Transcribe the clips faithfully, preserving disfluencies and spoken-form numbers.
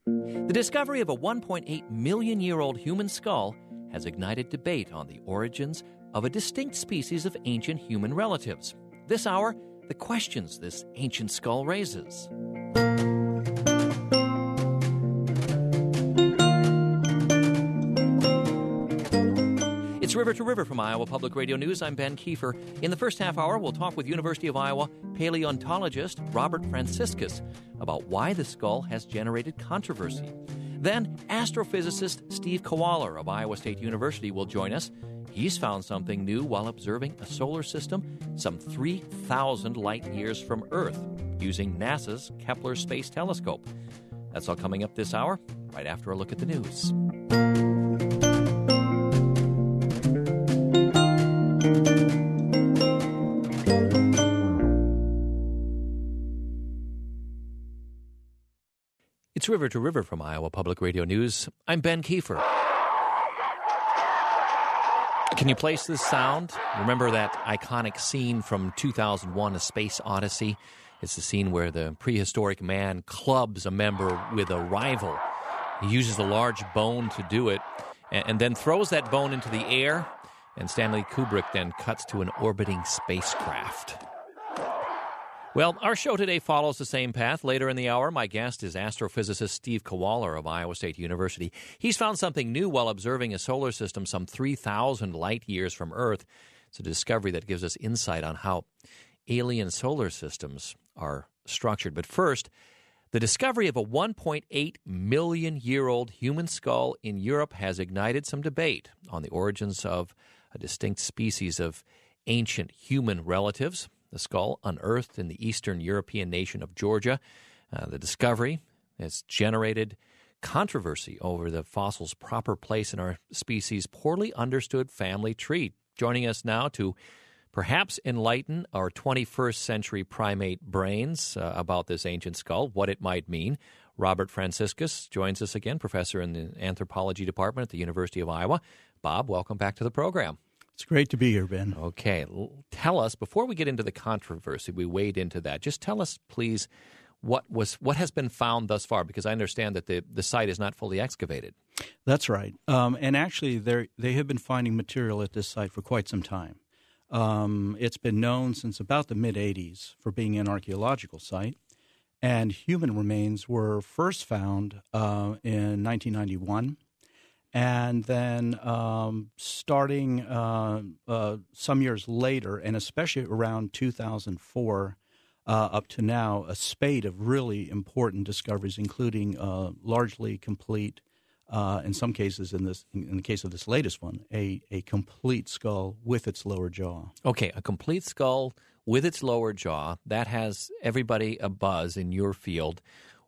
The discovery of a one point eight million year old human skull has ignited debate on the origins of a distinct species of ancient human relatives. This hour, the questions this ancient skull raises. It's River to River from Iowa Public Radio News. I'm Ben Kiefer. In the first half hour, we'll talk with University of Iowa paleontologist Robert Franciscus about why the skull has generated controversy. Then, astrophysicist Steve Kowaler of Iowa State University will join us. He's found something new while observing a solar system some three thousand light years from Earth using NASA's Kepler Space Telescope. That's all coming up this hour, right after a look at the news. It's River to River from Iowa Public Radio News. I'm Ben Kiefer. Can you place this sound? Remember that iconic scene from two thousand one, A Space Odyssey? It's the scene where the prehistoric man clubs a member with a rifle. He uses a large bone to do it, and, and then throws that bone into the air, and Stanley Kubrick then cuts to an orbiting spacecraft. Well, our show today follows the same path. Later in the hour, my guest is astrophysicist Steve Kowaler of Iowa State University. He's found something new while observing a solar system some three thousand light years from Earth. It's a discovery that gives us insight on how alien solar systems are structured. But first, the discovery of a one point eight million year old human skull in Europe has ignited some debate on the origins of a distinct species of ancient human relatives. The skull unearthed in the eastern European nation of Georgia. Uh, the discovery has generated controversy over the fossil's proper place in our species' poorly understood family tree. Joining us now to perhaps enlighten our twenty-first century primate brains uh, about this ancient skull, what it might mean, Robert Franciscus joins us again, professor in the anthropology department at the University of Iowa. Bob, welcome back to the program. It's great to be here, Ben. Okay. Tell us, before we get into the controversy, we wade into that, just tell us, please, what was what has been found thus far, because I understand that the, the site is not fully excavated. That's right. Um, and actually, they have been finding material at this site for quite some time. Um, it's been known since about the mid-eighties for being an archaeological site, and human remains were first found uh, in nineteen ninety-one. And then um, starting uh, uh, some years later, and especially around two thousand four uh, up to now, a spate of really important discoveries, including uh, largely complete, uh, in some cases, in this, in the case of this latest one, a, a complete skull with its lower jaw. Okay, a complete skull with its lower jaw. That has everybody abuzz in your field.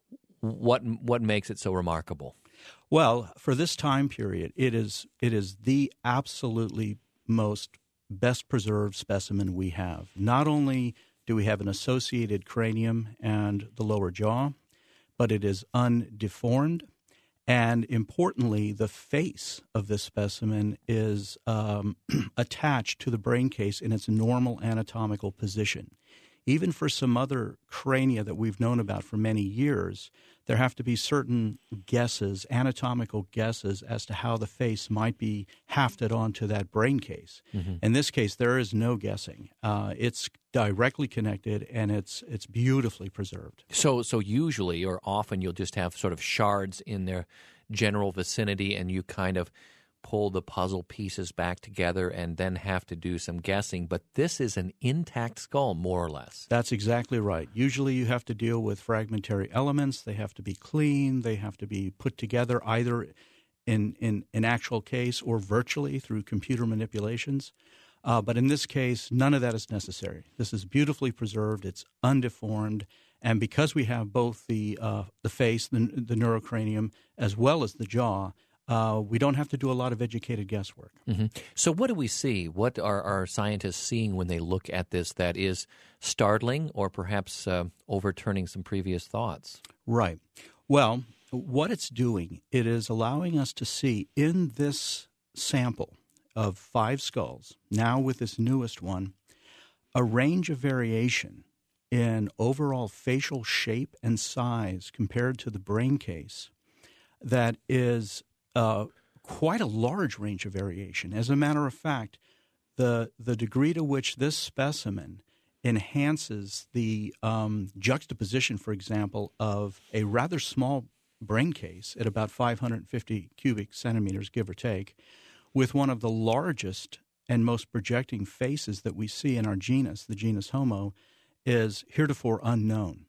What what makes it so remarkable? Well, for this time period, it is it is the absolutely most best preserved specimen we have. Not only do we have an associated cranium and the lower jaw, but it is undeformed. And importantly, the face of this specimen is um, attached to the brain case in its normal anatomical position. Even for some other crania that we've known about for many years, there have to be certain guesses, anatomical guesses, as to how the face might be hafted onto that brain case. Mm-hmm. In this case, there is no guessing. Uh, it's directly connected, and it's it's beautifully preserved. So, so usually or often you'll just have sort of shards in their general vicinity, and you kind of pull the puzzle pieces back together and then have to do some guessing. But this is an intact skull, more or less. That's exactly right. Usually you have to deal with fragmentary elements. They have to be clean. They have to be put together either in, in an actual case or virtually through computer manipulations. Uh, but in this case, none of that is necessary. This is beautifully preserved. It's undeformed. And because we have both the uh, the face, the, the neurocranium, as well as the jaw, Uh, we don't have to do a lot of educated guesswork. Mm-hmm. So what do we see? What are our scientists seeing when they look at this that is startling or perhaps uh, overturning some previous thoughts? Right. Well, what it's doing, it is allowing us to see in this sample of five skulls, now with this newest one, a range of variation in overall facial shape and size compared to the brain case that is uh, quite a large range of variation. As a matter of fact, the the degree to which this specimen enhances the um, juxtaposition, for example, of a rather small brain case at about five hundred fifty cubic centimeters, give or take, with one of the largest and most projecting faces that we see in our genus, the genus Homo, is heretofore unknown.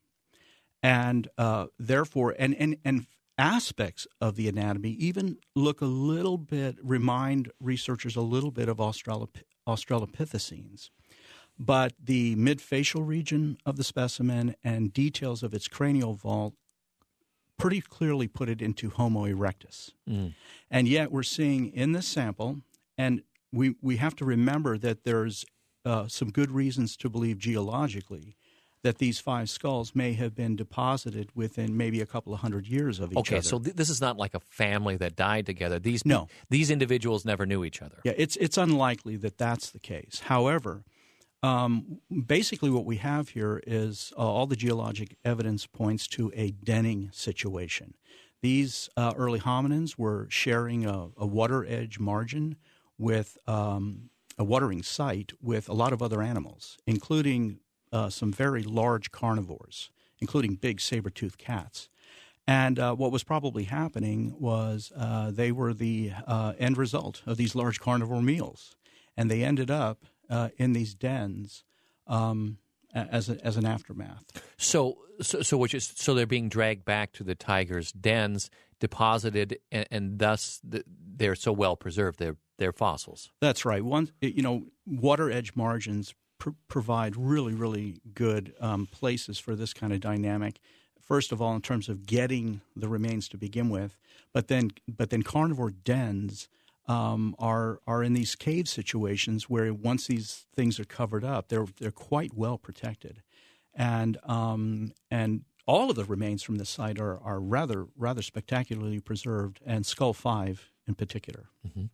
And uh, therefore, and, and, and aspects of the anatomy even look a little bit, remind researchers a little bit of Australop- Australopithecines. But the mid-facial region of the specimen and details of its cranial vault pretty clearly put it into Homo erectus. Mm. And yet we're seeing in this sample, and we, we have to remember that there's uh, some good reasons to believe geologically that these five skulls may have been deposited within maybe a couple of hundred years of each okay, other. Okay, so th- this is not like a family that died together. These no. These individuals never knew each other. Yeah, it's it's unlikely that that's the case. However, um, basically what we have here is uh, all the geologic evidence points to a denning situation. These uh, early hominins were sharing a, a water edge margin with um, a watering site with a lot of other animals, including Uh, some very large carnivores, including big saber-toothed cats. And uh, what was probably happening was uh, they were the uh, end result of these large carnivore meals. And they ended up uh, in these dens um, as, a, as an aftermath. So so, so, which is, so they're being dragged back to the tigers' dens, deposited, and, and thus the, they're so well preserved, they're, they're fossils. That's right. One, you know, water edge margins provide really, really good um, places for this kind of dynamic. First of all, in terms of getting the remains to begin with, but then, but then carnivore dens um, are are in these cave situations where once these things are covered up, they're they're quite well protected, and um, and all of the remains from this site are are rather rather spectacularly preserved, and Skull Five in particular. Mm-hmm.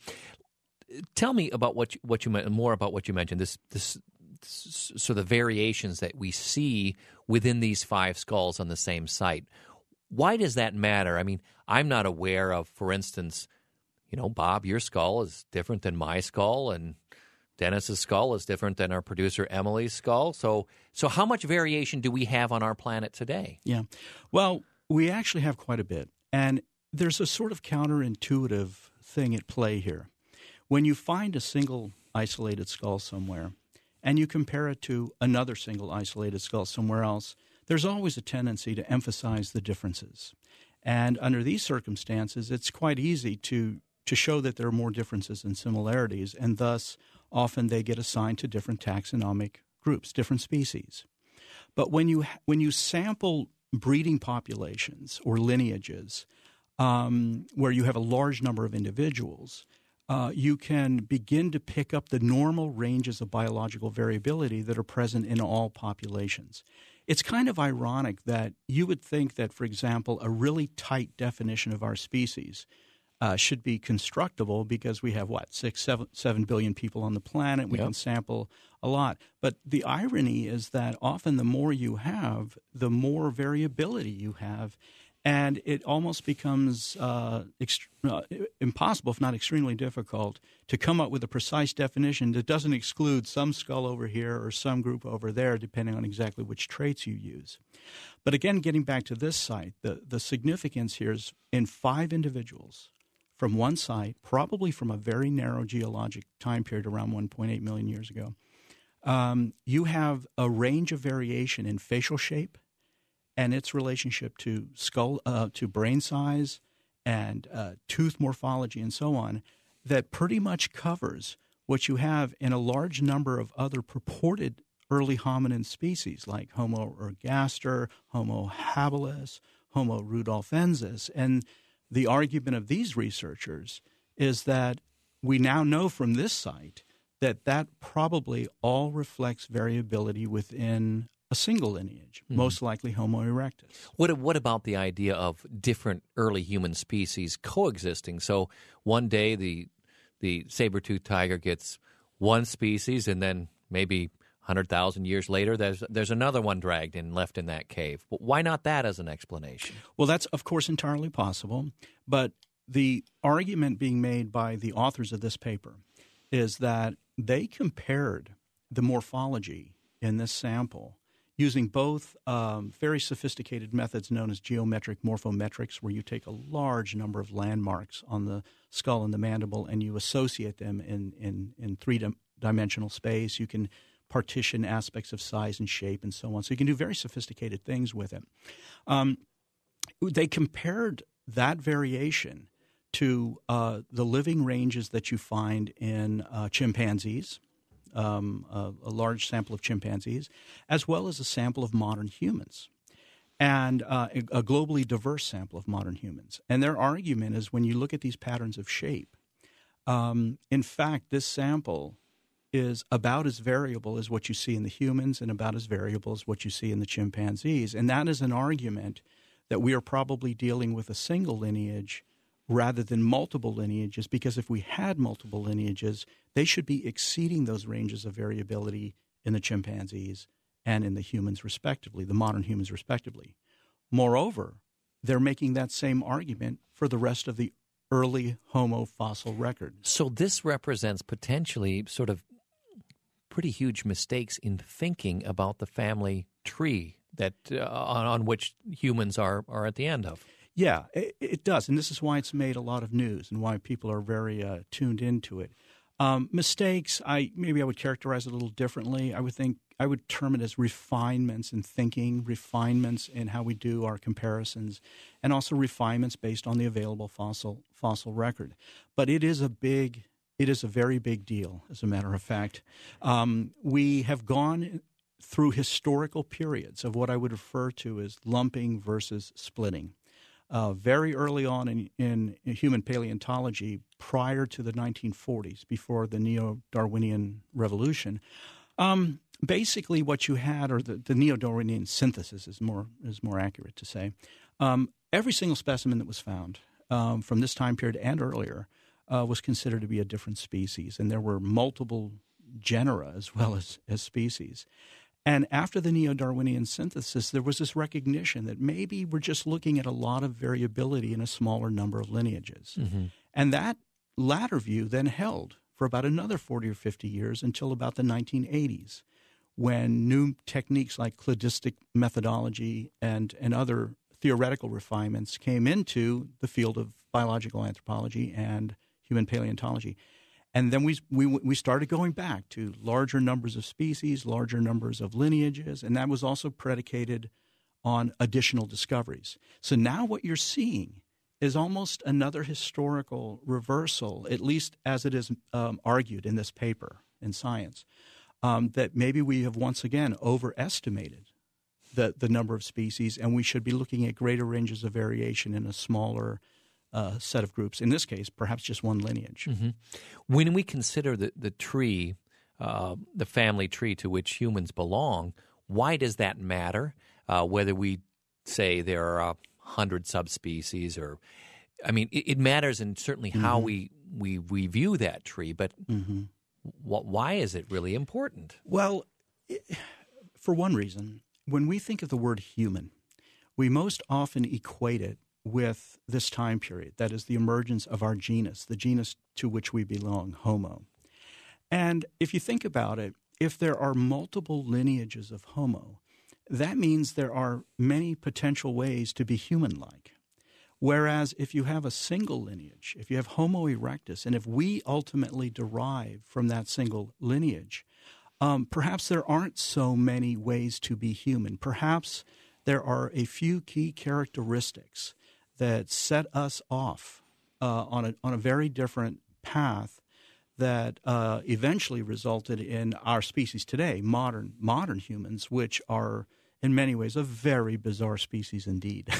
Tell me about what you, what you more about what you mentioned. This this. So the variations that we see within these five skulls on the same site. Why does that matter? I mean, I'm not aware of, for instance, you know, Bob, your skull is different than my skull, and Dennis's skull is different than our producer Emily's skull. So, so how much variation do we have on our planet today? Yeah, well, we actually have quite a bit, and there's a sort of counterintuitive thing at play here. When you find a single isolated skull somewhere, and you compare it to another single isolated skull somewhere else, there's always a tendency to emphasize the differences. And under these circumstances, it's quite easy to, to show that there are more differences than similarities, and thus often they get assigned to different taxonomic groups, different species. But when you when you sample breeding populations or lineages um, where you have a large number of individuals, Uh, you can begin to pick up the normal ranges of biological variability that are present in all populations. It's kind of ironic that you would think that, for example, a really tight definition of our species uh, should be constructible because we have, what, six, seven, seven billion people on the planet. We yep. can sample a lot. But the irony is that often the more you have, the more variability you have. And it almost becomes uh, ext- uh, impossible, if not extremely difficult, to come up with a precise definition that doesn't exclude some skull over here or some group over there, depending on exactly which traits you use. But again, getting back to this site, the, the significance here is in five individuals from one site, probably from a very narrow geologic time period around one point eight million years ago, um, you have a range of variation in facial shape and its relationship to skull, uh, to brain size, and uh, tooth morphology, and so on, that pretty much covers what you have in a large number of other purported early hominin species like Homo ergaster, Homo habilis, Homo rudolfensis. And the argument of these researchers is that we now know from this site that that probably all reflects variability within a single lineage, mm-hmm. most likely Homo erectus. What what about the idea of different early human species coexisting? So one day the the saber-toothed tiger gets one species, and then maybe hundred thousand years later, there's there's another one dragged in, left in that cave. Why not that as an explanation? Well, that's, of course, entirely possible. But the argument being made by the authors of this paper is that they compared the morphology in this sample using both um, very sophisticated methods known as geometric morphometrics, where you take a large number of landmarks on the skull and the mandible and you associate them in, in, in three-dimensional space. You can partition aspects of size and shape and so on. So you can do very sophisticated things with it. Um, they compared that variation to uh, the living ranges that you find in uh, chimpanzees, um, a, a large sample of chimpanzees, as well as a sample of modern humans, and uh, a, a globally diverse sample of modern humans. And their argument is when you look at these patterns of shape, um, in fact, this sample is about as variable as what you see in the humans and about as variable as what you see in the chimpanzees. And that is an argument that we are probably dealing with a single lineage rather than multiple lineages, because if we had multiple lineages, they should be exceeding those ranges of variability in the chimpanzees and in the humans respectively, the modern humans respectively. Moreover, they're making that same argument for the rest of the early Homo fossil record. So this represents potentially sort of pretty huge mistakes in thinking about the family tree that uh, on, on which humans are, are at the end of. Yeah, it, it does, and this is why it's made a lot of news and why people are very uh, tuned into it. Um, mistakes, I maybe I would characterize it a little differently. I would think I would term it as refinements in thinking, refinements in how we do our comparisons, and also refinements based on the available fossil fossil record. But it is a big, it is a very big deal. As a matter of fact, um, we have gone through historical periods of what I would refer to as lumping versus splitting. Uh, very early on in, in, in human paleontology, prior to the nineteen forties, before the neo-Darwinian revolution, um, basically what you had, or the, the neo-Darwinian synthesis is more is more accurate to say, um, every single specimen that was found um, from this time period and earlier uh, was considered to be a different species, and there were multiple genera as well as, as species. And after the neo-Darwinian synthesis, there was this recognition that maybe we're just looking at a lot of variability in a smaller number of lineages. Mm-hmm. And that latter view then held for about another forty or fifty years until about the nineteen eighties, when new techniques like cladistic methodology and, and other theoretical refinements came into the field of biological anthropology and human paleontology. And then we, we we started going back to larger numbers of species, larger numbers of lineages, and that was also predicated on additional discoveries. So now what you're seeing is almost another historical reversal, at least as it is um, argued in this paper in Science, um, that maybe we have once again overestimated the, the number of species, and we should be looking at greater ranges of variation in a smaller Uh, set of groups, in this case, perhaps just one lineage. Mm-hmm. When we consider the, the tree, uh, the family tree to which humans belong, why does that matter? Uh, whether we say there are a hundred subspecies or, I mean, it, it matters in certainly mm-hmm. how we, we, we view that tree, but mm-hmm. wh- why is it really important? Well, it, for one reason, when we think of the word human, we most often equate it with this time period, that is the emergence of our genus, the genus to which we belong, Homo. And if you think about it, if there are multiple lineages of Homo, that means there are many potential ways to be human-like. Whereas if you have a single lineage, if you have Homo erectus, and if we ultimately derive from that single lineage, um, perhaps there aren't so many ways to be human. Perhaps there are a few key characteristics that set us off uh, on a on a very different path that uh, eventually resulted in our species today, modern modern humans, which are in many ways a very bizarre species indeed.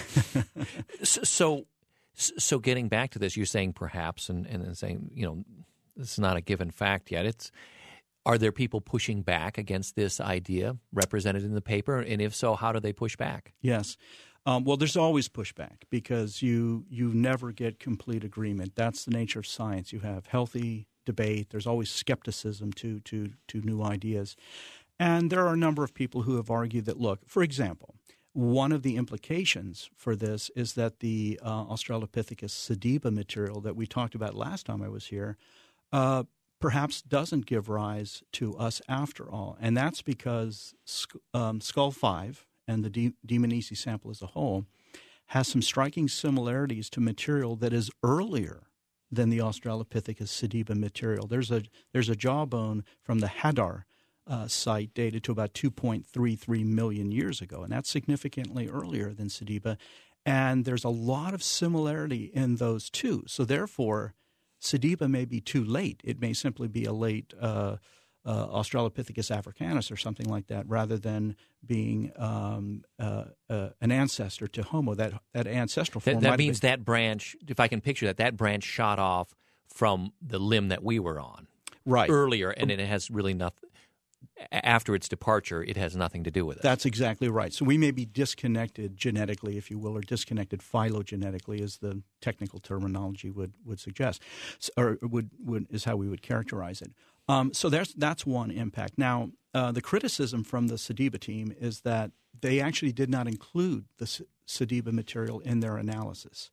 so, so getting back to this, you're saying perhaps, and and saying you know this is not a given fact yet. It's are there people pushing back against this idea represented in the paper, and if so, how do they push back? Yes. Um, well, there's always pushback because you you never get complete agreement. That's the nature of science. You have healthy debate. There's always skepticism to to to new ideas. And there are a number of people who have argued that, look, for example, one of the implications for this is that the uh, Australopithecus sediba material that we talked about last time I was here uh, perhaps doesn't give rise to us after all. And that's because um, Skull five and the D- Dmanisi sample as a whole has some striking similarities to material that is earlier than the Australopithecus sediba material. There's a there's a jawbone from the Hadar uh, site dated to about two point three three million years ago, and that's significantly earlier than sediba. And there's a lot of similarity in those two. So therefore, sediba may be too late. It may simply be a late uh, uh, Australopithecus africanus or something like that, rather than being um, uh, uh, an ancestor to Homo. That that ancestral form. That, that means that branch, if I can picture that, that branch shot off from the limb that we were on right earlier, and it has really nothing. After its departure, it has nothing to do with it. That's exactly right. So we may be disconnected genetically, if you will, or disconnected phylogenetically, as the technical terminology would, would suggest, or would, would is how we would characterize it. Um, so there's, that's one impact. Now, uh, the criticism from the sediba team is that they actually did not include the sediba material in their analysis.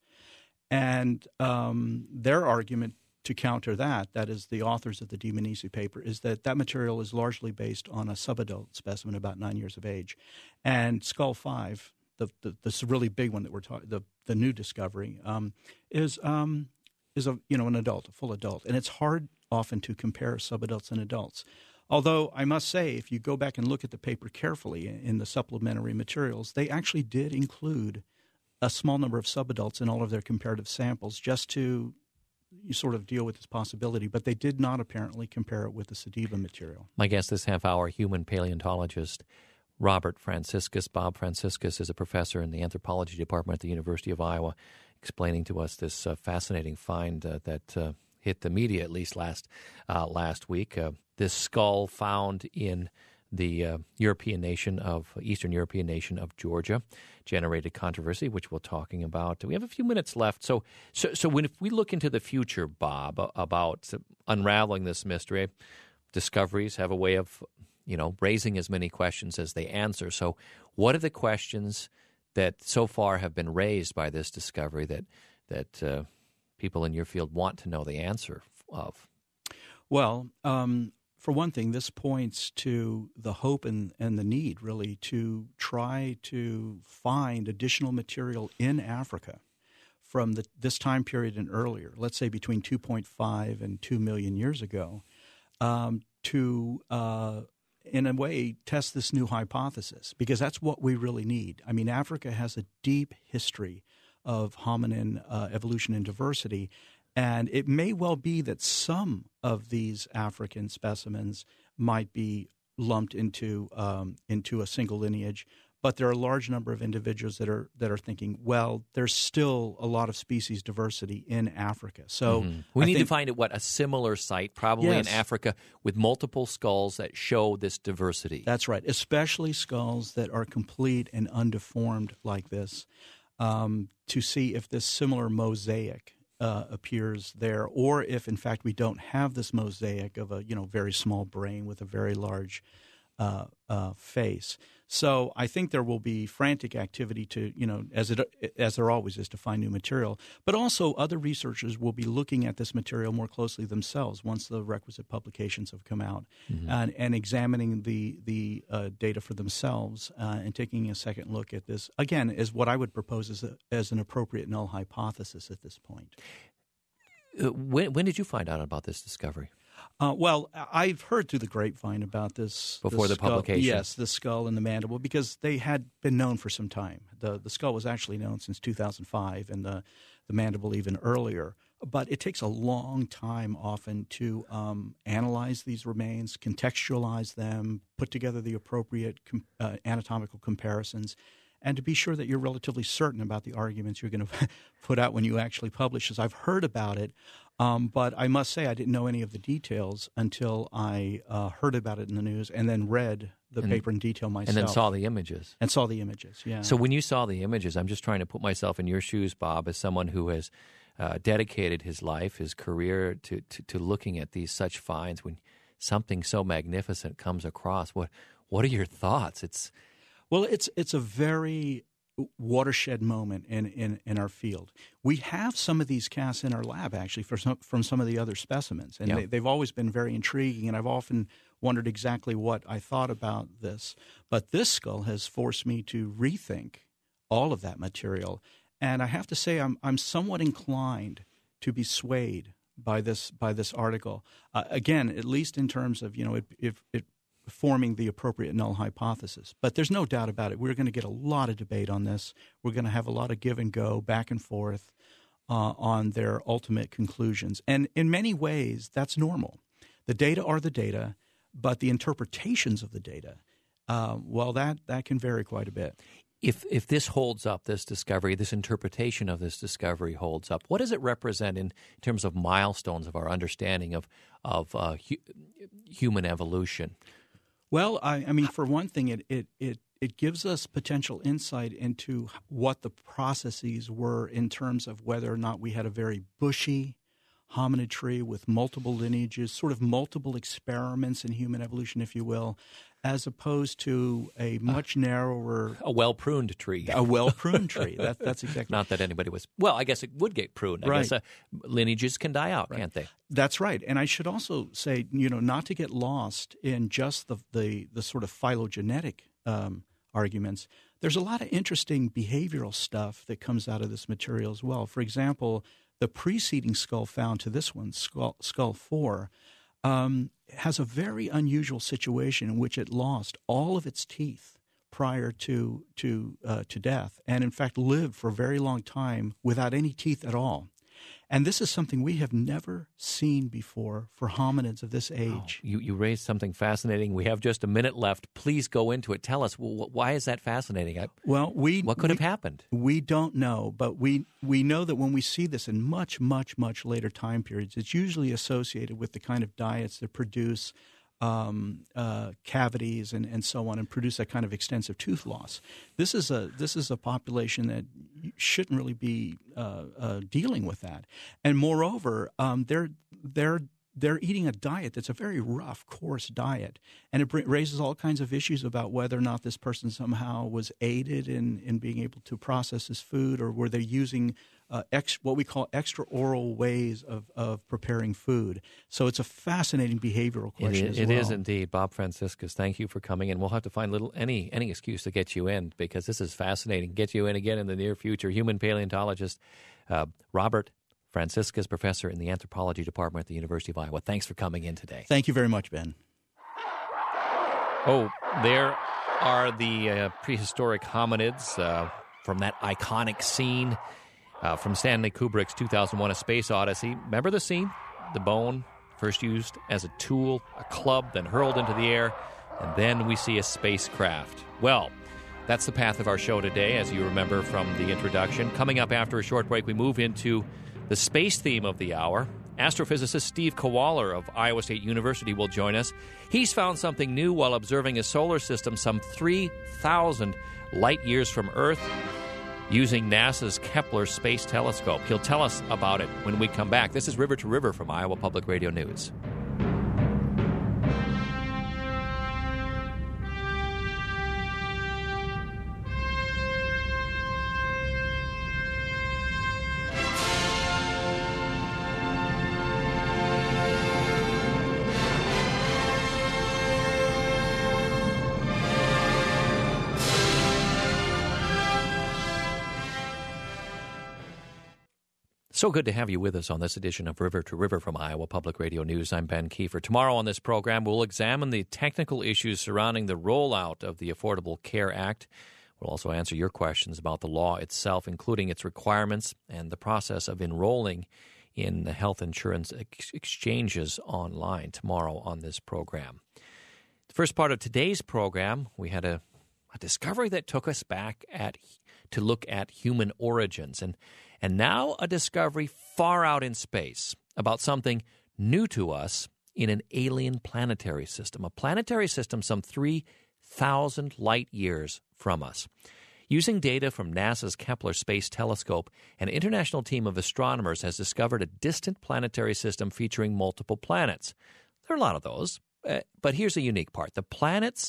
And um, their argument to counter that, that is the authors of the Dmanisi paper, is that that material is largely based on a subadult specimen about nine years of age. And Skull five, the, the this really big one that we're talking, the the new discovery, um, is um, is a you know an adult, a full adult, and it's hard often to compare subadults and adults. Although I must say, if you go back and look at the paper carefully in the supplementary materials, they actually did include a small number of subadults in all of their comparative samples, just to you sort of deal with this possibility, but they did not apparently compare it with the sediba material. My guest this half hour, human paleontologist Robert Franciscus. Bob Franciscus is a professor in the anthropology department at the University of Iowa, explaining to us this uh, fascinating find uh, that uh, hit the media at least last uh, last week. Uh, this skull found in the uh, European nation of Eastern European nation of Georgia generated controversy, which we're talking about. We have a few minutes left. So, so, so when if we look into the future, Bob, about unraveling this mystery, discoveries have a way of, you know, raising as many questions as they answer. So, what are the questions that so far have been raised by this discovery that that uh, people in your field want to know the answer of? Well, um, for one thing, this points to the hope and, and the need, really, to try to find additional material in Africa from the, this time period and earlier, let's say between two point five and two million years ago, um, to, uh, in a way, test this new hypothesis, because that's what we really need. I mean, Africa has a deep history of hominin uh, evolution and diversity, and it may well be that some of these African specimens might be lumped into um, into a single lineage, but there are a large number of individuals that are that are thinking, well, there's still a lot of species diversity in Africa. So mm-hmm. we I need think, to find what a similar site, probably yes. in Africa, with multiple skulls that show this diversity. That's right, especially skulls that are complete and undeformed like this, um, to see if this similar mosaic Uh, appears there, or if in fact we don't have this mosaic of a you know very small brain with a very large uh, uh, face. So I think there will be frantic activity to you know as it as there always is to find new material, but also other researchers will be looking at this material more closely themselves once the requisite publications have come out, mm-hmm. and, and examining the the uh, data for themselves uh, and taking a second look at this again is what I would propose as a, as an appropriate null hypothesis at this point. Uh, when when did you find out about this discovery? Uh, well, I've heard through the grapevine about this before the the skull, publication. Yes, the skull and the mandible, because they had been known for some time. the The skull was actually known since two thousand five, and the the mandible even earlier. But it takes a long time, often, to um, analyze these remains, contextualize them, put together the appropriate com- uh, anatomical comparisons, and to be sure that you're relatively certain about the arguments you're going to put out when you actually publish this. I've heard about it. Um, but I must say I didn't know any of the details until I uh, heard about it in the news and then read the and, paper in detail myself. And then saw the images. And saw the images, yeah. So when you saw the images, I'm just trying to put myself in your shoes, Bob, as someone who has uh, dedicated his life, his career to, to, to looking at these such finds. When something so magnificent comes across, what What are your thoughts? It's well, it's it's a very watershed moment in, in, in our field. We have some of these casts in our lab, actually, for some, from some of the other specimens, and yeah. they, they've always been very intriguing, and I've often wondered exactly what I thought about this. But this skull has forced me to rethink all of that material, and I have to say I'm I'm somewhat inclined to be swayed by this by this article. Uh, again, at least in terms of, you know, it, it, it forming the appropriate null hypothesis. But there's no doubt about it. We're going to get a lot of debate on this. We're going to have a lot of give and go, back and forth uh, on their ultimate conclusions. And in many ways, that's normal. The data are the data, but the interpretations of the data, uh, well, that, that can vary quite a bit. If if this holds up, this discovery, this interpretation of this discovery holds up, what does it represent in terms of milestones of our understanding of of uh, hu- human evolution? Well, I, I mean, for one thing, it, it it it gives us potential insight into what the processes were in terms of whether or not we had a very bushy hominid tree with multiple lineages, sort of multiple experiments in human evolution, if you will, as opposed to a much narrower... A well-pruned tree. A well-pruned tree. That, that's exactly... Not that anybody was... Well, I guess it would get pruned. I right. guess uh, lineages can die out, right. can't they? That's right. And I should also say, you know, not to get lost in just the the, the sort of phylogenetic um, arguments. There's a lot of interesting behavioral stuff that comes out of this material as well. For example, the preceding skull found to this one, skull, skull four, um, has a very unusual situation in which it lost all of its teeth prior to to uh, to death, and in fact lived for a very long time without any teeth at all. And this is something we have never seen before for hominids of this age. Oh, you, you raised something fascinating. We have just a minute left. Please go into it. Tell us, well, why is that fascinating? I, well, we what could we, have happened? We don't know, but we we know that when we see this in much, much, much later time periods, it's usually associated with the kind of diets that produce um, uh, cavities and, and so on, and produce that kind of extensive tooth loss. This is a this is a population that shouldn't really be uh, uh, dealing with that. And moreover, um, they're they're they're eating a diet that's a very rough, coarse diet, and it br- raises all kinds of issues about whether or not this person somehow was aided in, in being able to process his food, or were they using uh, ex- what we call extra-oral ways of, of preparing food. So it's a fascinating behavioral question it is, as well. It is indeed. Bob Franciscus, thank you for coming in. We'll have to find little any any excuse to get you in, because this is fascinating. Get you in again in the near future. Human paleontologist uh, Robert Franciscus, professor in the anthropology department at the University of Iowa. Thanks for coming in today. Thank you very much, Ben. Oh, there are the uh, prehistoric hominids uh, from that iconic scene uh, from Stanley Kubrick's two thousand one: A Space Odyssey. Remember the scene? The bone, first used as a tool, a club, then hurled into the air, and then we see a spacecraft. Well, that's the path of our show today, as you remember from the introduction. Coming up after a short break, we move into the space theme of the hour. Astrophysicist Steve Kowaler of Iowa State University will join us. He's found something new while observing a solar system some three thousand light years from Earth using NASA's Kepler Space Telescope. He'll tell us about it when we come back. This is River to River from Iowa Public Radio News. So good to have you with us on this edition of River to River from Iowa Public Radio News. I'm Ben Kiefer. Tomorrow on this program, we'll examine the technical issues surrounding the rollout of the Affordable Care Act. We'll also answer your questions about the law itself, including its requirements and the process of enrolling in the health insurance ex- exchanges online tomorrow on this program. The first part of today's program, we had a, a discovery that took us back at to look at human origins, and And now a discovery far out in space about something new to us in an alien planetary system, a planetary system some three thousand light years from us. Using data from NASA's Kepler Space Telescope, an international team of astronomers has discovered a distant planetary system featuring multiple planets. There are a lot of those, uh, but here's the unique part. The planets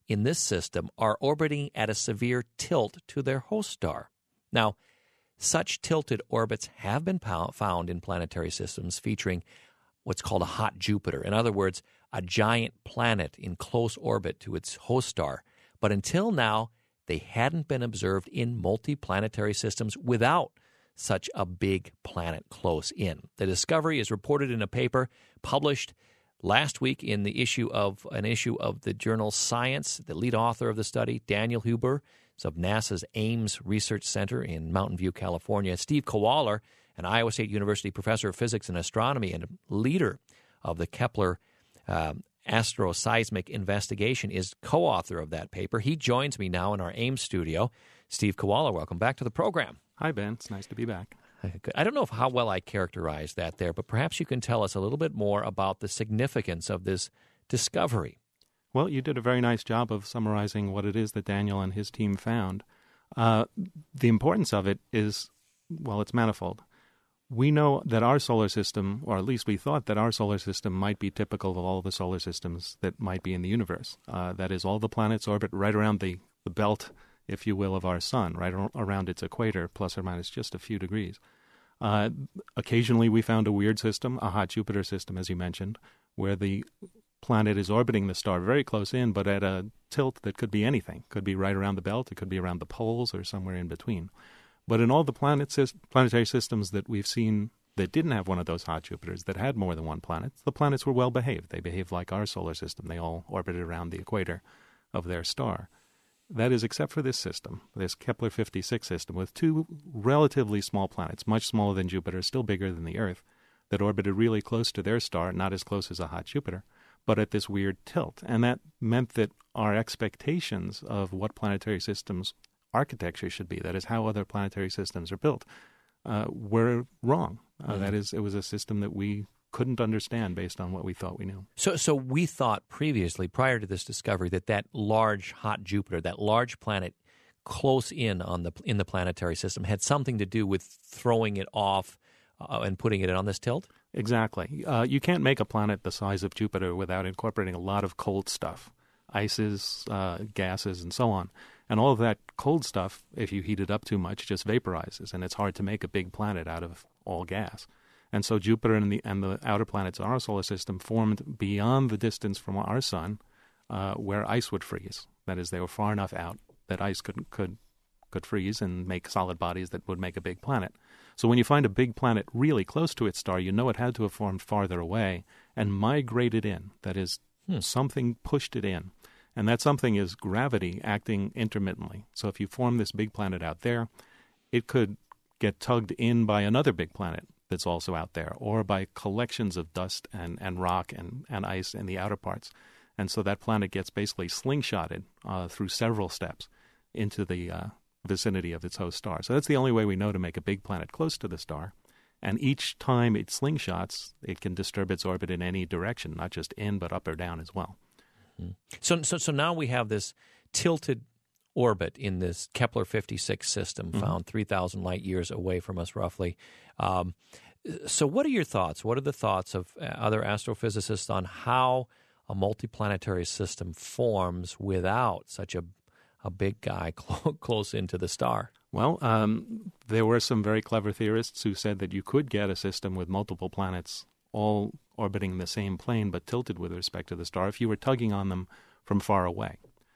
in this system are orbiting at a severe tilt to their host star. Now, such tilted orbits have been found in planetary systems featuring what's called a hot Jupiter. In other words, a giant planet in close orbit to its host star. But until now, they hadn't been observed in multiplanetary systems without such a big planet close in. The discovery is reported in a paper published last week in the issue of an issue of the journal Science. The lead author of the study, Daniel Huber, is of NASA's Ames Research Center in Mountain View, California. Steve Kowaler, an Iowa State University professor of physics and astronomy and leader of the Kepler um, astroseismic investigation, is co-author of that paper. He joins me now in our Ames studio. Steve Kowaler, welcome back to the program. Hi, Ben. It's nice to be back. I don't know if how well I characterized that there, but perhaps you can tell us a little bit more about the significance of this discovery. Well, you did a very nice job of summarizing what it is that Daniel and his team found. Uh, the importance of it is, well, it's manifold. We know that our solar system, or at least we thought that our solar system might be typical of all the solar systems that might be in the universe. Uh, that is, all the planets orbit right around the, the belt, if you will, of our sun, right around its equator, plus or minus just a few degrees. Uh, occasionally we found a weird system, a hot Jupiter system, as you mentioned, where the planet is orbiting the star very close in, but at a tilt that could be anything. Could be right around the belt, it could be around the poles, or somewhere in between. But in all the planet sy- planetary systems that we've seen that didn't have one of those hot Jupiters, that had more than one planet, the planets were well behaved. They behaved like our solar system. They all orbited around the equator of their star. That is, except for this system, this Kepler fifty-six system, with two relatively small planets, much smaller than Jupiter, still bigger than the Earth, that orbited really close to their star, not as close as a hot Jupiter, but at this weird tilt. And that meant that our expectations of what planetary systems architecture should be, that is, how other planetary systems are built, uh, were wrong. Uh, mm-hmm. That is, it was a system that we couldn't understand based on what we thought we knew. So so we thought previously, prior to this discovery, that that large hot Jupiter, that large planet close in on the in the planetary system, had something to do with throwing it off uh, and putting it on this tilt? Exactly. Uh, you can't make a planet the size of Jupiter without incorporating a lot of cold stuff, ices, uh, gases, and so on. And all of that cold stuff, if you heat it up too much, just vaporizes, and it's hard to make a big planet out of all gas. And so Jupiter and the and the outer planets of our solar system formed beyond the distance from our sun, uh, where ice would freeze. That is, they were far enough out that ice could could could freeze and make solid bodies that would make a big planet. So when you find a big planet really close to its star, you know it had to have formed farther away and migrated in. That is, hmm. something pushed it in. And that something is gravity acting intermittently. So if you form this big planet out there, it could get tugged in by another big planet that's also out there, or by collections of dust and, and rock and, and ice in the outer parts. And so that planet gets basically slingshotted uh, through several steps into the uh, vicinity of its host star. So that's the only way we know to make a big planet close to the star. And each time it slingshots, it can disturb its orbit in any direction, not just in, but up or down as well. Mm-hmm. So, so, so now we have this tilted orbit in this Kepler fifty-six system, mm-hmm. found three thousand light years away from us, roughly. Um, so what are your thoughts? What are the thoughts of other astrophysicists on how a multiplanetary system forms without such a a big guy cl- close into the star? Well, um, there were some very clever theorists who said that you could get a system with multiple planets all orbiting the same plane but tilted with respect to the star if you were tugging on them from far away.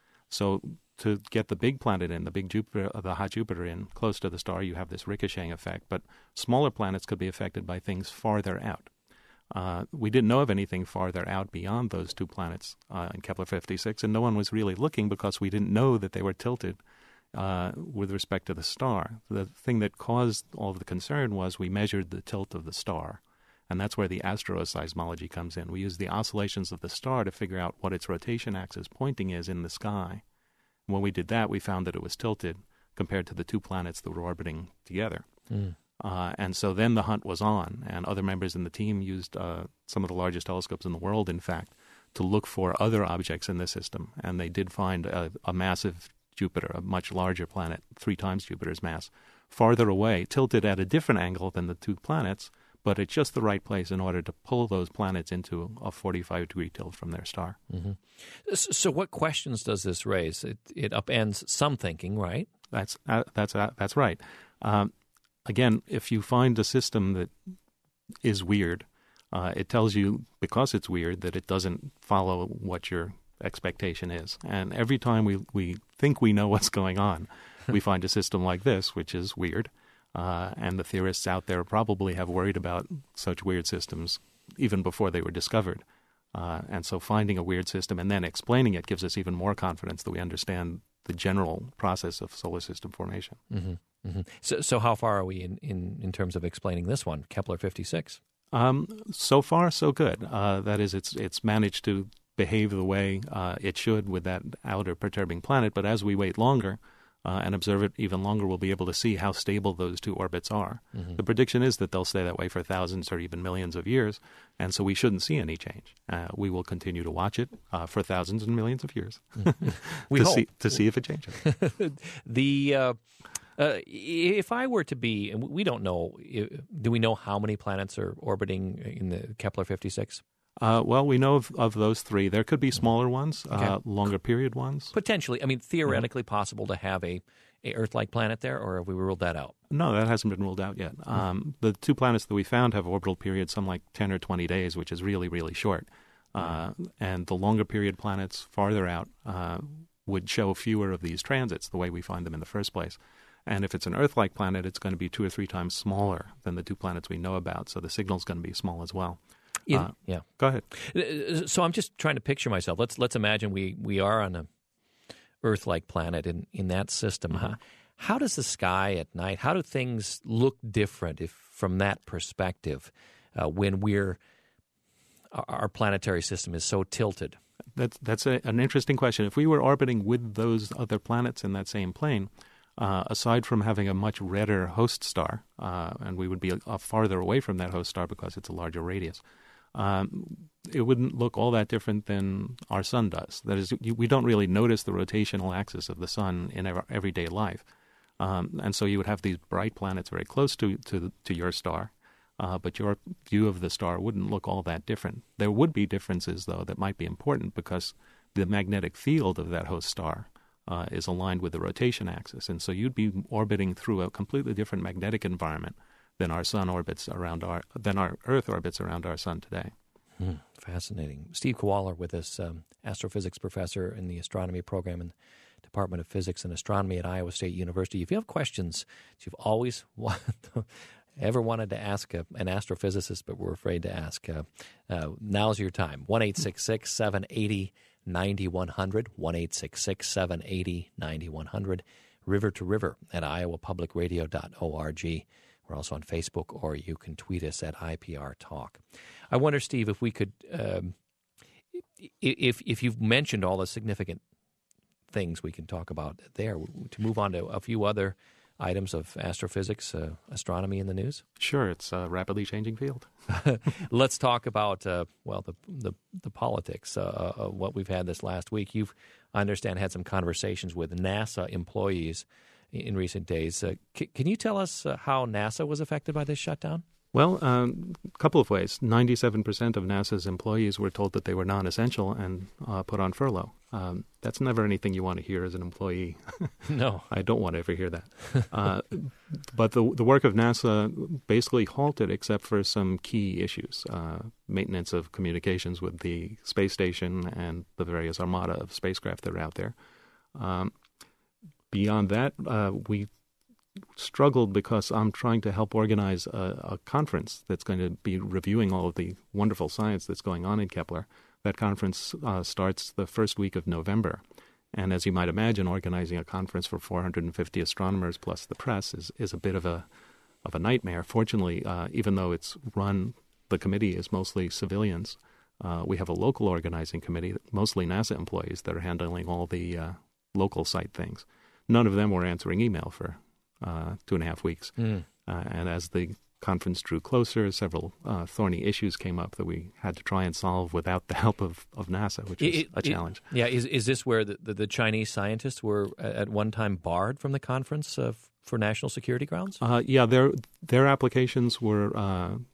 So to get the big planet in, the big Jupiter, the hot Jupiter in, close to the star, you have this ricocheting effect. But smaller planets could be affected by things farther out. Uh, we didn't know of anything farther out beyond those two planets uh, in Kepler fifty-six, and no one was really looking because we didn't know that they were tilted uh, with respect to the star. The thing that caused all of the concern was we measured the tilt of the star, and that's where the astroseismology comes in. We use the oscillations of the star to figure out what its rotation axis pointing is in the sky. When we did that, we found that it was tilted compared to the two planets that were orbiting together. Mm. Uh, and so then the hunt was on, and other members in the team used uh, some of the largest telescopes in the world, in fact, to look for other objects in the system. And they did find a, a massive Jupiter, a much larger planet, three times Jupiter's mass, farther away, tilted at a different angle than the two planets, but at just the right place in order to pull those planets into a forty-five degree tilt from their star. Mm-hmm. So what questions does this raise? It, it upends some thinking, right? That's uh, that's uh, that's right. Um, again, if you find a system that is weird, uh, it tells you, because it's weird, that it doesn't follow what your expectation is. And every time we, we think we know what's going on, we find a system like this, which is weird. Uh, and the theorists out there probably have worried about such weird systems even before they were discovered. Uh, and so finding a weird system and then explaining it gives us even more confidence that we understand the general process of solar system formation. Mm-hmm. Mm-hmm. So, so how far are we in, in, in terms of explaining this one, Kepler fifty-six? Um, so far, so good. Uh, that is, it's it's managed to behave the way uh, it should with that outer perturbing planet. But as we wait longer uh, and observe it even longer, we'll be able to see how stable those two orbits are. Mm-hmm. The prediction is that they'll stay that way for thousands or even millions of years, and so we shouldn't see any change. Uh, we will continue to watch it uh, for thousands and millions of years we to hope. see to see if it changes. the uh, uh, if I were to be, and we don't know, do we know how many planets are orbiting in the Kepler fifty-six? Uh, well, we know of, of those three. There could be smaller ones, Okay. uh, longer period ones. Potentially. I mean, theoretically mm-hmm. possible to have a, a Earth-like planet there, or have we ruled that out? No, that hasn't been ruled out yet. Mm-hmm. Um, the two planets that we found have orbital periods some like ten or twenty days, which is really, really short. Uh, and the longer period planets farther out uh, would show fewer of these transits the way we find them in the first place. And if it's an Earth-like planet, it's going to be two or three times smaller than the two planets we know about, so the signal's going to be small as well. In, uh, yeah. Go ahead. So I'm just trying to picture myself. Let's let's imagine we, we are on a Earth-like planet in, in that system. Mm-hmm. How, how does the sky at night, how do things look different if from that perspective uh, when we're our planetary system is so tilted? That's, that's a, an interesting question. If we were orbiting with those other planets in that same plane, uh, aside from having a much redder host star, uh, and we would be a, a farther away from that host star because it's a larger radius, um, it wouldn't look all that different than our sun does. That is, you, we don't really notice the rotational axis of the sun in our everyday life. Um, and so you would have these bright planets very close to, to, to your star, uh, but your view of the star wouldn't look all that different. There would be differences, though, that might be important because the magnetic field of that host star uh, is aligned with the rotation axis. And so you'd be orbiting through a completely different magnetic environment than our sun orbits around our than our Earth orbits around our sun today. Hmm, fascinating. Steve Kowaler with us, um, astrophysics professor in the astronomy program in the Department of Physics and Astronomy at Iowa State University. If you have questions that you've always wanted, ever wanted to ask a, an astrophysicist but were afraid to ask, uh, uh, now's your time. one eight six six, seven eight zero, nine one zero zero, one eight six six, seven eight zero, nine one zero zero, river to river at iowa public radio dot org. We're also on Facebook, or you can tweet us at I P R Talk. I wonder, Steve, if we could, um, if if you've mentioned all the significant things we can talk about there, to move on to a few other items of astrophysics, uh, astronomy in the news. Sure, it's a rapidly changing field. Let's talk about, uh, well, the the, the politics, uh, of what we've had this last week. You've, I understand, had some conversations with NASA employees in recent days. Uh, c- can you tell us uh, how NASA was affected by this shutdown? Well, um, a couple of ways. ninety-seven percent of NASA's employees were told that they were non-essential and uh, put on furlough. Um, that's never anything you want to hear as an employee. No. I don't want to ever hear that. Uh, but the the work of NASA basically halted except for some key issues. Uh, maintenance of communications with the space station and the various armada of spacecraft that are out there. Um, beyond that, uh, we struggled because I'm trying to help organize a, a conference that's going to be reviewing all of the wonderful science that's going on in Kepler. That conference uh, starts the first week of November. And as you might imagine, organizing a conference for four hundred fifty astronomers plus the press is, is a bit of a of a nightmare. Fortunately, uh, even though it's run, the committee is mostly civilians, uh, we have a local organizing committee, mostly NASA employees, that are handling all the uh, local site things. None of them were answering email for Uh, two and a half weeks. Mm. Uh, and as the conference drew closer, several uh, thorny issues came up that we had to try and solve without the help of, of NASA, which is it, a challenge. It, yeah, is is this where the, the, the Chinese scientists were at one time barred from the conference uh, for national security grounds? Uh, yeah, their their applications were uh,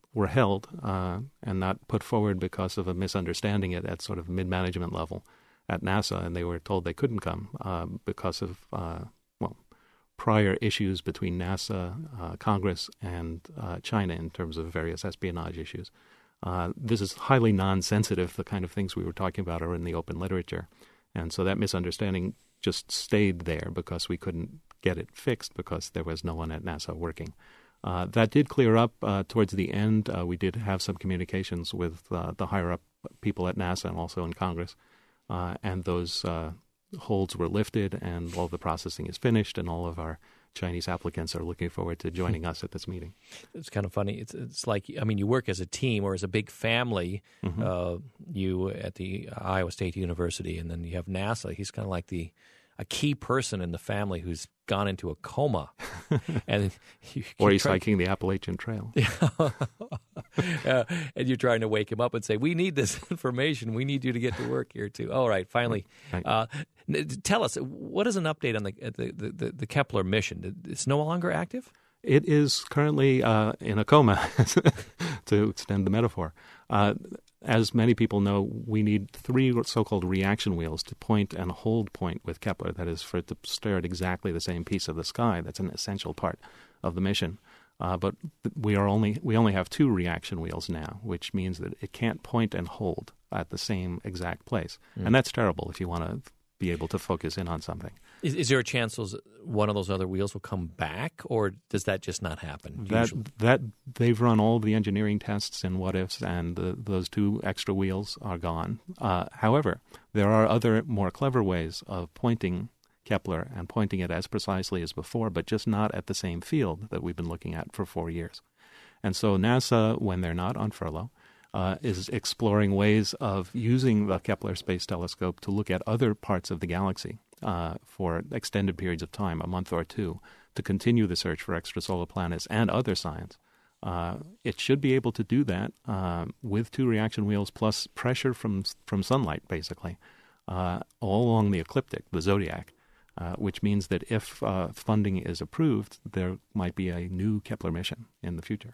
were held uh, and not put forward because of a misunderstanding at, at sort of mid-management level at NASA, and they were told they couldn't come uh, because of, uh, well, prior issues between NASA, uh, Congress, and uh, China in terms of various espionage issues. Uh, this is highly non-sensitive. The kind of things we were talking about are in the open literature. And so that misunderstanding just stayed there because we couldn't get it fixed because there was no one at NASA working. Uh, that did clear up uh, towards the end. Uh, we did have some communications with uh, the higher-up people at NASA and also in Congress. Uh, and those uh, holds were lifted, and all the processing is finished, and all of our Chinese applicants are looking forward to joining us at this meeting. It's kind of funny. It's it's like, I mean, you work as a team or as a big family. Mm-hmm. Uh, you at the Iowa State University, and then you have NASA. He's kind of like the a key person in the family who's gone into a coma. and you Or he's hiking the Appalachian Trail. uh, and you're trying to wake him up and say, we need this information. We need you to get to work here, too. All right, finally. Right. Uh, tell us, what is an update on the, the, the, the Kepler mission? It's no longer active? It is currently uh, in a coma, to extend the metaphor. Uh, as many people know, we need three so-called reaction wheels to point and hold point with Kepler. That is, for it to stare at exactly the same piece of the sky. That's an essential part of the mission. Uh, but we are only we only have two reaction wheels now, which means that it can't point and hold at the same exact place. Mm. And that's terrible if you want to be able to focus in on something. Is, is there a chance those, one of those other wheels will come back, or does that just not happen? That usually? that they've run all the engineering tests and what ifs, and the, those two extra wheels are gone. Uh, however, there are other more clever ways of pointing Kepler and pointing it as precisely as before, but just not at the same field that we've been looking at for four years. And so NASA, when they're not on furlough, Uh, is exploring ways of using the Kepler Space Telescope to look at other parts of the galaxy uh, for extended periods of time, a month or two, to continue the search for extrasolar planets and other science. Uh, it should be able to do that uh, with two reaction wheels plus pressure from from sunlight, basically, uh, all along the ecliptic, the zodiac, uh, which means that if uh, funding is approved, there might be a new Kepler mission in the future.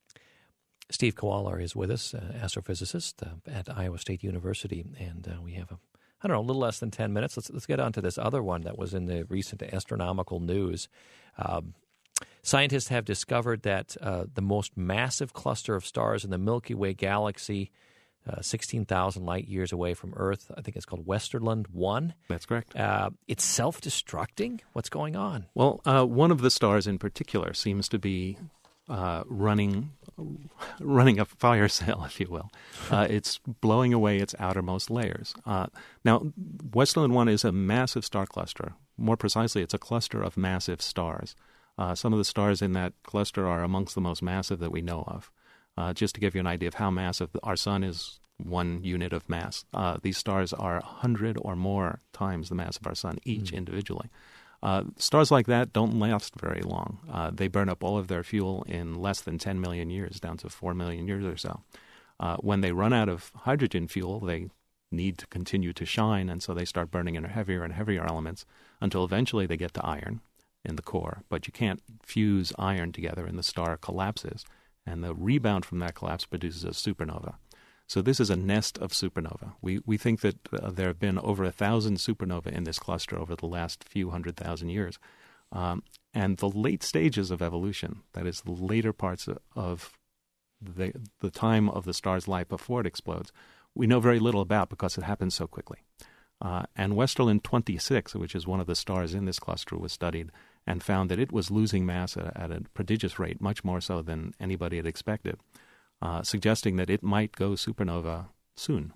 Steve Kowalar is with us, uh, astrophysicist uh, at Iowa State University, and uh, we have, a, I don't know, a little less than ten minutes. Let's let's get on to this other one that was in the recent astronomical news. Um, scientists have discovered that uh, the most massive cluster of stars in the Milky Way galaxy, uh, sixteen thousand light years away from Earth, I think it's called Westerlund one. That's correct. Uh, it's self-destructing? What's going on? Well, uh, one of the stars in particular seems to be Uh, running running a fire sale, if you will. Uh, it's blowing away its outermost layers. Uh, now, Westerlund one is a massive star cluster. More precisely, it's a cluster of massive stars. Uh, some of the stars in that cluster are amongst the most massive that we know of. Uh, just to give you an idea of how massive, our sun is one unit of mass. Uh, these stars are one hundred or more times the mass of our sun, each mm. individually. Uh, stars like that don't last very long. Uh, they burn up all of their fuel in less than ten million years, down to four million years or so. Uh, when they run out of hydrogen fuel, they need to continue to shine, and so they start burning in heavier and heavier elements until eventually they get to iron in the core. But you can't fuse iron together, and the star collapses, and the rebound from that collapse produces a supernova. So this is a nest of supernovae. We we think that uh, there have been over a thousand supernovae in this cluster over the last few hundred thousand years. Um, and the late stages of evolution, that is the later parts of the, the time of the star's life before it explodes, we know very little about because it happens so quickly. Uh, and Westerlund twenty-six, which is one of the stars in this cluster, was studied and found that it was losing mass at, at a prodigious rate, much more so than anybody had expected. Uh, suggesting that it might go supernova soon.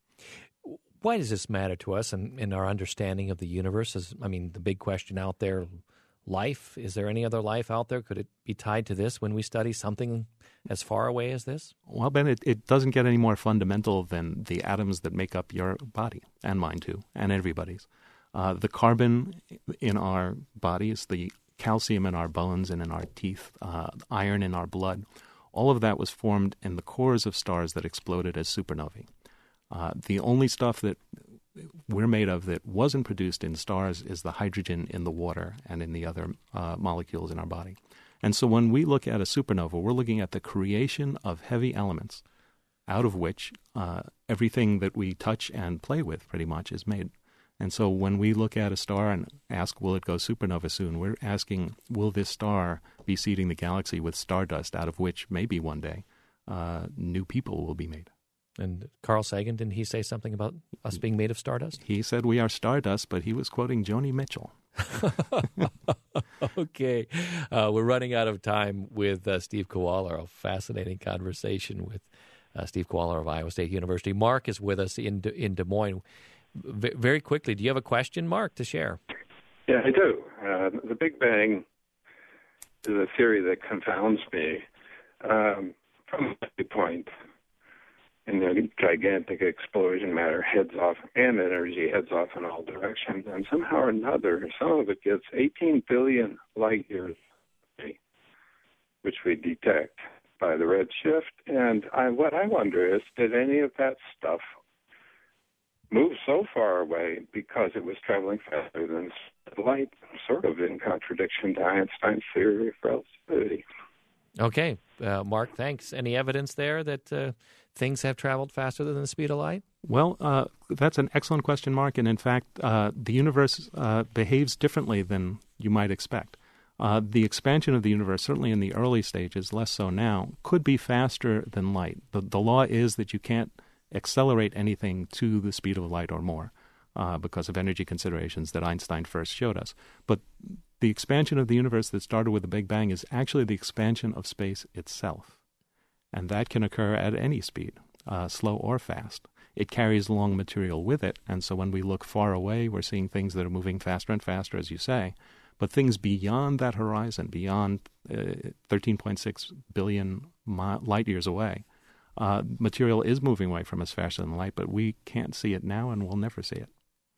Why does this matter to us and in our understanding of the universe? Is, I mean, the big question out there, life, is there any other life out there? Could it be tied to this when we study something as far away as this? Well, Ben, it, it doesn't get any more fundamental than the atoms that make up your body, and mine too, and everybody's. Uh, the carbon in our bodies, the calcium in our bones and in our teeth, uh, iron in our blood, all of that was formed in the cores of stars that exploded as supernovae. Uh, the only stuff that we're made of that wasn't produced in stars is the hydrogen in the water and in the other uh, molecules in our body. And so when we look at a supernova, we're looking at the creation of heavy elements out of which uh, everything that we touch and play with pretty much is made. And so when we look at a star and ask, will it go supernova soon, we're asking, will this star be seeding the galaxy with stardust out of which maybe one day uh, new people will be made? And Carl Sagan, didn't he say something about us being made of stardust? He said we are stardust, but he was quoting Joni Mitchell. Okay. Uh, we're running out of time with uh, Steve Kowalar, a fascinating conversation with uh, Steve Kowalar of Iowa State University. Mark is with us in, De- in Des Moines. V- very quickly, do you have a question, Mark, to share? Yeah, I do. Uh, the Big Bang is a theory that confounds me. Um, from my point, in the gigantic explosion, matter heads off, and energy heads off in all directions, and somehow or another, some of it gets eighteen billion light years, which we detect by the redshift. And I, what I wonder is, did any of that stuff move so far away because it was traveling faster than light, sort of in contradiction to Einstein's theory of relativity? Okay. Uh, Mark, thanks. Any evidence there that uh, things have traveled faster than the speed of light? Well, uh, that's an excellent question, Mark. And in fact, uh, the universe uh, behaves differently than you might expect. Uh, the expansion of the universe, certainly in the early stages, less so now, could be faster than light. The, the law is that you can't accelerate anything to the speed of light or more uh, because of energy considerations that Einstein first showed us. But the expansion of the universe that started with the Big Bang is actually the expansion of space itself. And that can occur at any speed, uh, slow or fast. It carries along material with it, and so when we look far away, we're seeing things that are moving faster and faster, as you say. But things beyond that horizon, beyond uh, thirteen point six billion mi- light years away, uh, material is moving away from us faster than light, but we can't see it now and we'll never see it.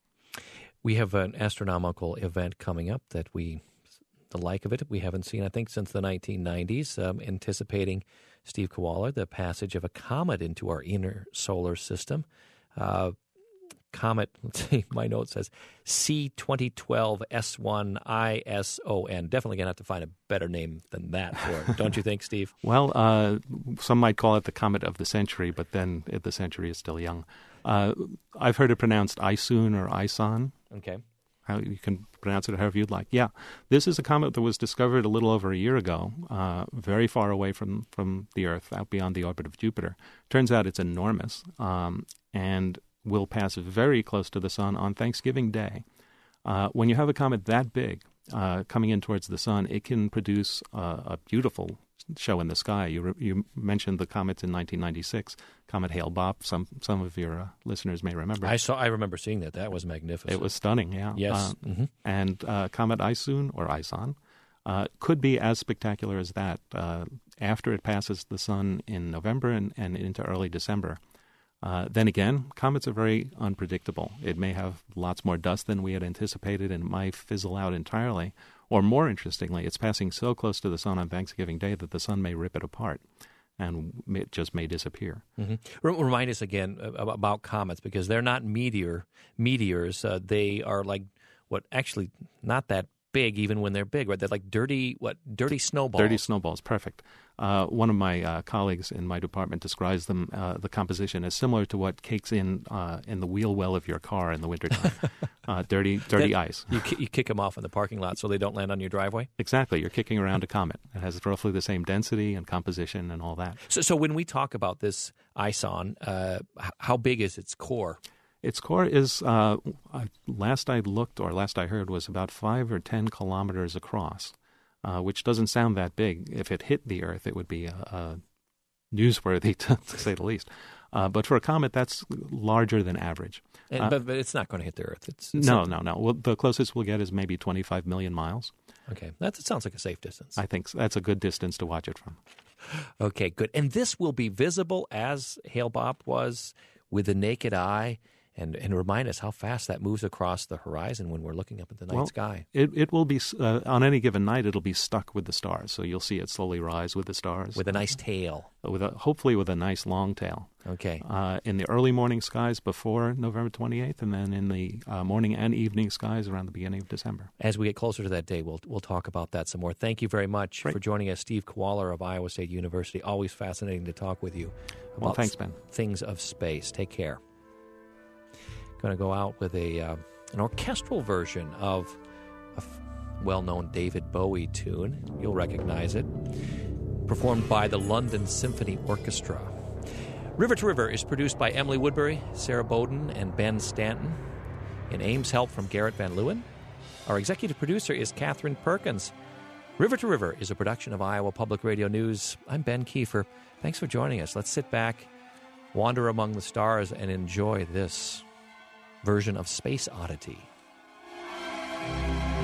We have an astronomical event coming up that we, the like of it, we haven't seen, I think, since the nineteen nineties, um, anticipating, Steve Kowalar, the passage of a comet into our inner solar system. Uh, comet, let's see, my note says C twenty twelve S one I S O N. Definitely going to have to find a better name than that for it, don't you think, Steve? Well, uh, some might call it the comet of the century, but then it, the century is still young. Uh, I've heard it pronounced Isoon or Ison. Okay. How you can pronounce it however you'd like. Yeah, this is a comet that was discovered a little over a year ago, uh, very far away from, from the Earth, out beyond the orbit of Jupiter. Turns out it's enormous um, and will pass very close to the sun on Thanksgiving Day. Uh, when you have a comet that big uh, coming in towards the sun, it can produce uh, a beautiful show in the sky. You re- you mentioned the comets in nineteen ninety-six, Comet Hale-Bopp. Some some of your uh, listeners may remember. I saw. I remember seeing that. That was magnificent. It was stunning. Yeah. Yes. Uh, mm-hmm. And uh, Comet Isoon or Ison uh, could be as spectacular as that uh, after it passes the sun in November and, and into early December. Uh, then again, comets are very unpredictable. It may have lots more dust than we had anticipated and might fizzle out entirely. Or more interestingly, it's passing so close to the sun on Thanksgiving Day that the sun may rip it apart and it just may disappear. Mm-hmm. Remind us again about comets, because they're not meteor meteors. Uh, they are like, what, actually not that big even when they're big, right? They're like dirty, what, dirty snowballs. Dirty snowballs, perfect. Uh, one of my uh, colleagues in my department describes them, uh, the composition as similar to what cakes in uh, in the wheel well of your car in the wintertime. uh, dirty dirty then ice. You, you kick them off in the parking lot so they don't land on your driveway? Exactly. You're kicking around a comet. It has roughly the same density and composition and all that. So, so when we talk about this Ison, uh, how big is its core? Its core is, uh, last I looked or last I heard, was about five or ten kilometers across, uh, which doesn't sound that big. If it hit the Earth, it would be uh, uh, newsworthy, to, to say the least. Uh, but for a comet, that's larger than average. And, uh, but, but it's not going to hit the Earth. It's, it's no, not... no, no. Well, the closest we'll get is maybe twenty-five million miles. Okay, that sounds like a safe distance. I think that's a good distance to watch it from. Okay, good. And this will be visible as Hale-Bopp was with the naked eye. and, and remind us how fast that moves across the horizon when we're looking up at the night well, sky. It it will be, uh, on any given night, it'll be stuck with the stars. So you'll see it slowly rise with the stars. With a nice tail. With a, hopefully with a nice long tail. Okay. Uh, in the early morning skies before November twenty-eighth, and then in the uh, morning and evening skies around the beginning of December. As we get closer to that day, we'll we'll talk about that some more. Thank you very much Great. for joining us, Steve Kowaler of Iowa State University. Always fascinating to talk with you about Well, thanks, Ben. things of space. Take care. Going to go out with a uh, an orchestral version of a f- well-known David Bowie tune. You'll recognize it. Performed by the London Symphony Orchestra. River to River is produced by Emily Woodbury, Sarah Bowden, and Ben Stanton. In Ames help from Garrett Van Leeuwen. Our executive producer is Catherine Perkins. River to River is a production of Iowa Public Radio News. I'm Ben Kiefer. Thanks for joining us. Let's sit back, wander among the stars, and enjoy this version of Space Oddity.